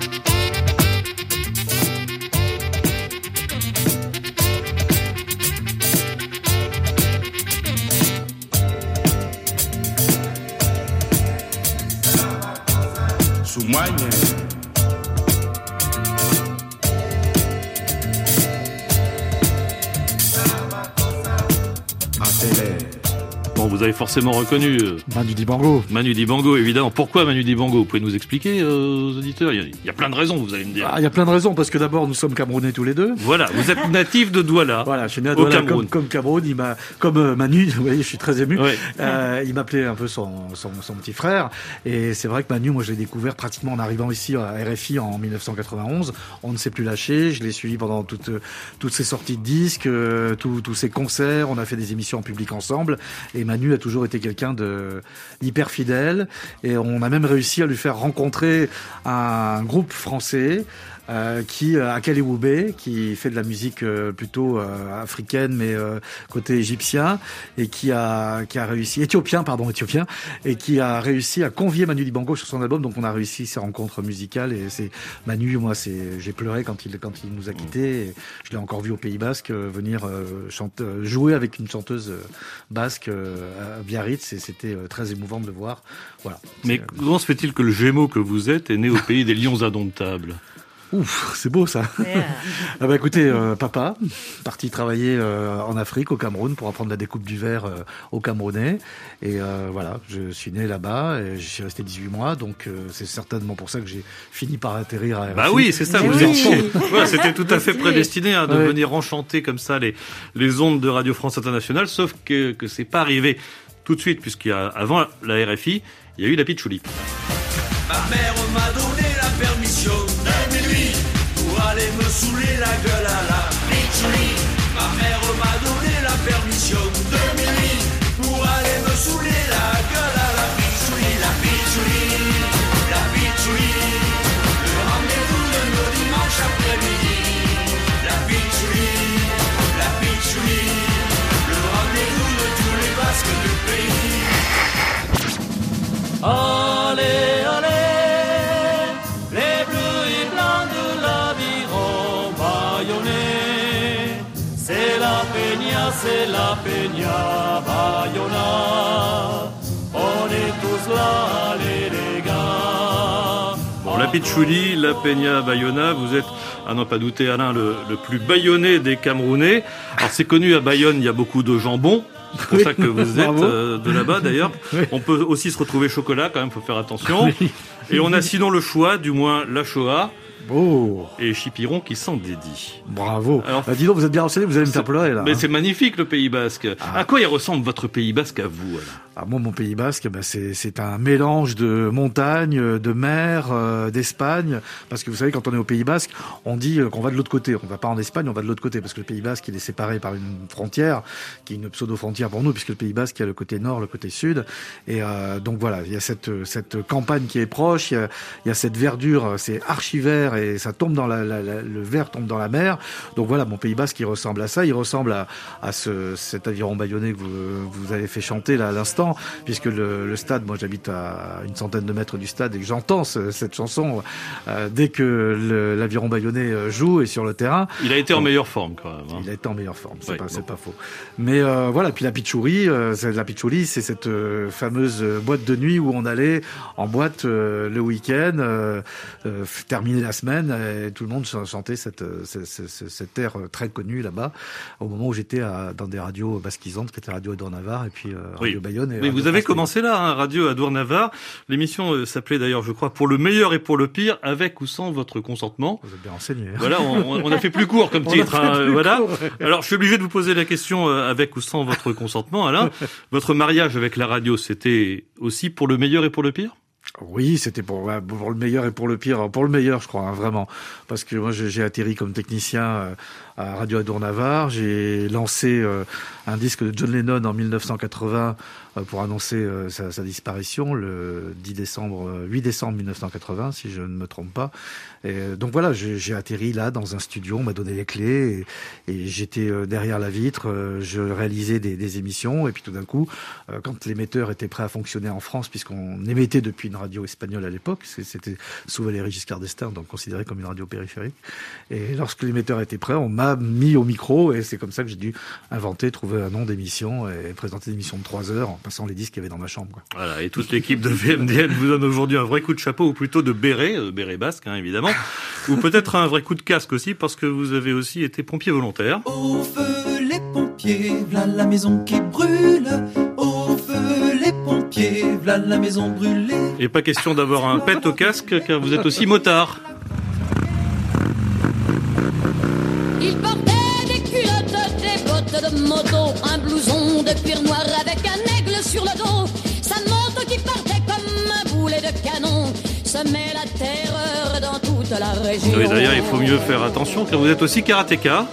S17: Sumanye.
S3: Bon, vous avez forcément reconnu euh,
S7: Manu Dibango.
S3: Manu Dibango, évidemment. Pourquoi Manu Dibango? Vous pouvez nous expliquer euh, aux auditeurs? Il y, a, il y a plein de raisons, vous allez me dire.
S7: Ah, il y a plein de raisons, parce que d'abord, nous sommes Camerounais tous les deux.
S3: Voilà, vous êtes natif de Douala.
S7: Voilà, je suis né à Douala, comme, comme Cameroun. Il m'a, comme euh, Manu, vous voyez, je suis très ému.
S3: Ouais.
S7: Euh, il m'appelait un peu son, son, son petit frère. Et c'est vrai que Manu, moi, je l'ai découvert pratiquement en arrivant ici à R F I en dix-neuf cent quatre-vingt-onze. On ne s'est plus lâché. Je l'ai suivi pendant toutes, toutes ses sorties de disques, euh, tous, tous ses concerts. On a fait des émissions en public ensemble. Et Manu a toujours été quelqu'un de hyper fidèle, et on a même réussi à lui faire rencontrer un groupe français euh, qui à Kalewube, qui fait de la musique euh, plutôt euh, africaine mais euh, côté égyptien, et qui a qui a réussi éthiopien pardon éthiopien et qui a réussi à convier Manu Dibango sur son album. Donc on a réussi ces rencontres musicales, et c'est Manu, moi c'est j'ai pleuré quand il quand il nous a quittés, et je l'ai encore vu au Pays Basque euh, venir euh, chanter, jouer avec une chanteuse euh, basque euh, à Biarritz, et c'était euh, très émouvant de le voir. Voilà.
S3: Mais
S7: c'est,
S3: comment se fait-il que le Gémeaux que vous êtes est né au pays des lions indomptables?
S7: Ouf, c'est beau ça. Yeah. Ah bah écoutez, euh, papa, parti travailler euh, en Afrique, au Cameroun, pour apprendre la découpe du verre euh, aux Camerounais. Et euh, voilà, je suis né là-bas, et j'y suis resté dix-huit mois, donc euh, c'est certainement pour ça que j'ai fini par atterrir à R F I.
S3: Bah oui, c'est ça, vous
S7: oui.
S3: êtes ouais, c'était tout à fait prédestiné hein, de ouais. venir enchanter comme ça les, les ondes de Radio France Internationale, sauf que, que c'est pas arrivé tout de suite, puisqu'il y a, avant la R F I, il y a eu la Pitchouli.
S17: Ma mère m'a donné la permission de minuit pour aller me saouler la gueule à la Pitchouli. Ma mère m'a donné la permission de minuit pour aller me saouler la gueule à la Pitchouli. La Pitchouli, la Pitchouli, le rendez-vous de nos dimanches après-midi. La Pitchouli, la Pitchouli, le rendez-vous de tous les Basques du pays. Allez, allez. C'est la Peña Bayona, on est tous là, allez les gars.
S3: Bon, la Pitchouli, la Peña Bayona, vous êtes, à n'en pas douter Alain, le, le plus bayonnais des Camerounais. Alors c'est connu, à Bayonne, il y a beaucoup de jambon. C'est pour oui, ça que vous êtes euh, de là-bas d'ailleurs. Oui. On peut aussi se retrouver chocolat, quand même, faut faire attention. Oui. Et on a sinon le choix, du moins la Shoah.
S7: Oh.
S3: Et Chipiron qui s'en dédie.
S7: Bravo. Alors, bah, dis donc, vous êtes bien renseigné, vous allez me faire pleurer là.
S3: Mais
S7: hein.
S3: c'est magnifique le Pays Basque. Ah. À quoi il ressemble votre Pays Basque à vous alors?
S7: Ah, moi, mon Pays Basque, bah, c'est, c'est un mélange de montagne, de mer, euh, d'Espagne. Parce que vous savez, quand on est au Pays Basque, on dit qu'on va de l'autre côté. On va pas en Espagne, on va de l'autre côté. Parce que le Pays Basque, il est séparé par une frontière, qui est une pseudo-frontière pour nous, puisque le Pays Basque, il y a le côté nord, le côté sud. Et euh, donc voilà, il y a cette, cette campagne qui est proche, il y a, il y a cette verdure, c'est archi vert, et ça tombe dans la, la, la, le vert tombe dans la mer. Donc voilà, mon Pays Basque, il ressemble à ça. Il ressemble à, à ce, cet aviron bayonnais que vous, vous avez fait chanter là à l'instant. Puisque le, le stade, moi j'habite à une centaine de mètres du stade, et que j'entends ce, cette chanson euh, dès que le, l'aviron bayonnais joue et sur le terrain.
S3: Il a été en euh, meilleure forme quand même. Hein.
S7: Il a été en meilleure forme, c'est, oui, pas, bon. c'est pas faux. Mais euh, voilà, puis la Pitchouli, euh, c'est, la Pitchouli, c'est cette euh, fameuse boîte de nuit où on allait en boîte euh, le week-end, euh, euh, terminer la semaine, et tout le monde chantait cette, cette, cette, cette air très connue là-bas, au moment où j'étais à, dans des radios basquisantes, qui étaient Radio Adour-Navarre et puis euh, Radio
S3: oui.
S7: Bayonne. Et
S3: oui, vous avez commencé là, hein, Radio Adour-Navarre. L'émission euh, s'appelait d'ailleurs, je crois, Pour le meilleur et pour le pire, avec ou sans votre consentement.
S7: Vous êtes bien renseigné. Hein.
S3: Voilà, on, on a fait plus court comme titre. Hein, voilà.
S7: Court, ouais.
S3: Alors, je suis obligé de vous poser la question euh, avec ou sans votre consentement, Alain. Votre mariage avec la radio, c'était aussi pour le meilleur et pour le pire?
S7: Oui, c'était pour, pour le meilleur et pour le pire. Pour le meilleur, je crois, hein, vraiment. Parce que moi, j'ai atterri comme technicien euh, à Radio Adour-Navarre. J'ai lancé euh, un disque de John Lennon en mille neuf cent quatre-vingts euh, pour annoncer euh, sa, sa disparition le dix décembre, euh, huit décembre mille neuf cent quatre-vingts, si je ne me trompe pas. Et, euh, donc voilà, j'ai, j'ai atterri là dans un studio, on m'a donné les clés et, et j'étais euh, derrière la vitre, euh, je réalisais des, des émissions et puis tout d'un coup, euh, quand l'émetteur était prêt à fonctionner en France, puisqu'on émettait depuis une radio espagnole à l'époque, c'était sous Valéry Giscard d'Estaing, donc considéré comme une radio périphérique. Et lorsque l'émetteur était prêt, on m'a mis au micro et c'est comme ça que j'ai dû inventer, trouver un nom d'émission et présenter une émission de trois heures en passant les disques qu'il y avait dans ma chambre, quoi.
S3: Voilà, et toute l'équipe de V M D N vous donne aujourd'hui un vrai coup de chapeau, ou plutôt de béret, euh, béret basque, hein, évidemment, ou peut-être un vrai coup de casque aussi, parce que vous avez aussi été pompier volontaire.
S17: Au feu les pompiers, v'là la maison qui brûle. Au feu les pompiers, v'là la maison brûlée.
S3: Et pas question d'avoir un pet au casque, car vous êtes aussi motard.
S18: Il portait des culottes, des bottes de moto, un blouson de cuir noir avec un aigle sur le dos. Sa moto qui partait comme un boulet de canon semait la terreur dans toute la région.
S3: Oui, d'ailleurs, il faut mieux faire attention, car vous êtes aussi karatéka.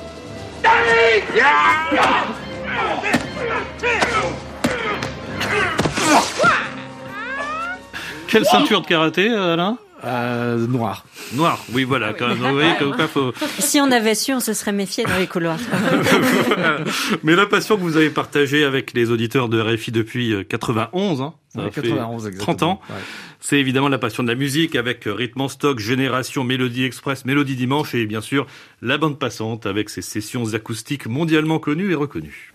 S3: Quelle ceinture de karaté, Alain ?
S7: Euh, noir.
S3: Noir, oui, voilà. Quand même, vous voyez, comme quoi, faut...
S1: Si on avait su, on se serait méfié dans les couloirs.
S3: Mais la passion que vous avez partagée avec les auditeurs de R F I depuis quatre-vingt-onze, hein, ça
S7: ouais,
S3: fait
S7: quatre-vingt-onze, exactement.
S3: trente ans,
S7: ouais.
S3: C'est évidemment la passion de la musique avec Rythme en stock, Génération, Mélodie Express, Mélodie Dimanche et bien sûr la bande passante avec ses sessions acoustiques mondialement connues et reconnues.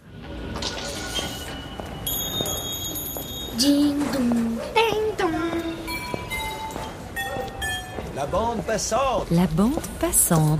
S5: Ding dong, ding dong.
S6: La bande passante.
S1: La bande passante.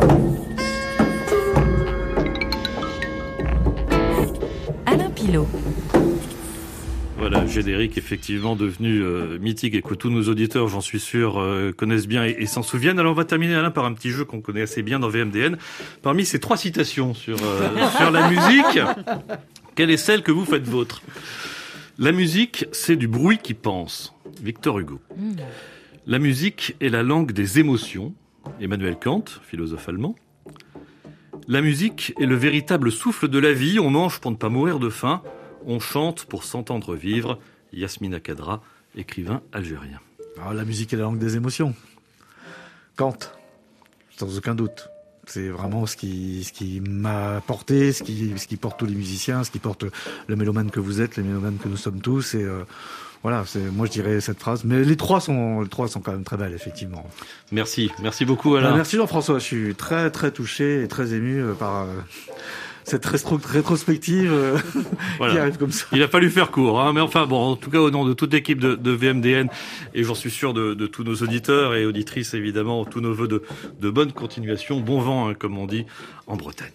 S1: Alain Pilot.
S3: Voilà, générique effectivement devenu euh, mythique et que tous nos auditeurs, j'en suis sûr, euh, connaissent bien et, et s'en souviennent. Alors on va terminer, Alain, par un petit jeu qu'on connaît assez bien dans V M D N. Parmi ces trois citations sur, euh, sur la musique, quelle est celle que vous faites vôtre ? La musique, c'est du bruit qui pense. Victor Hugo. Mmh. La musique est la langue des émotions. Emmanuel Kant, philosophe allemand. La musique est le véritable souffle de la vie. On mange pour ne pas mourir de faim. On chante pour s'entendre vivre. Yasmina Khadra, écrivain algérien.
S7: Alors, la musique est la langue des émotions. Kant, sans aucun doute. C'est vraiment ce qui, ce qui m'a porté, ce qui, ce qui porte tous les musiciens, ce qui porte le mélomane que vous êtes, les mélomanes que nous sommes tous. Et euh, voilà, c'est, moi je dirais cette phrase. Mais les trois sont, les trois sont quand même très belles, effectivement.
S3: Merci, merci beaucoup Alain.
S7: Ben, merci Jean-François, je suis très très touché et très ému par euh, cette rétro- rétrospective euh, voilà. qui arrive comme ça.
S3: Il a fallu faire court, hein, mais enfin bon, en tout cas au nom de toute l'équipe de, de V M D N et j'en suis sûr de, de tous nos auditeurs et auditrices évidemment, tous nos vœux de, de bonne continuation, bon vent hein, comme on dit en Bretagne.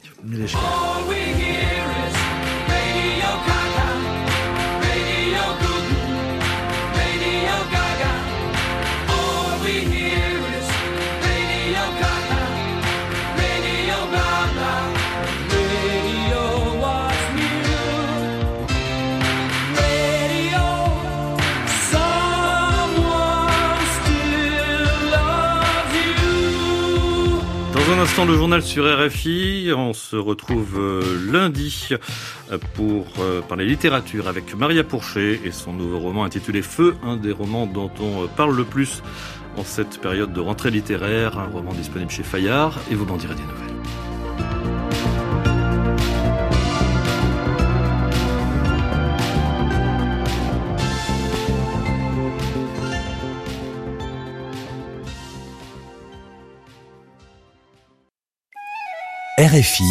S3: Dans un instant, le journal sur R F I. On se retrouve euh, lundi pour euh, parler littérature avec Maria Pourchet et son nouveau roman intitulé Feu, un des romans dont on parle le plus en cette période de rentrée littéraire. Un roman disponible chez Fayard et vous m'en direz des nouvelles.
S2: R F I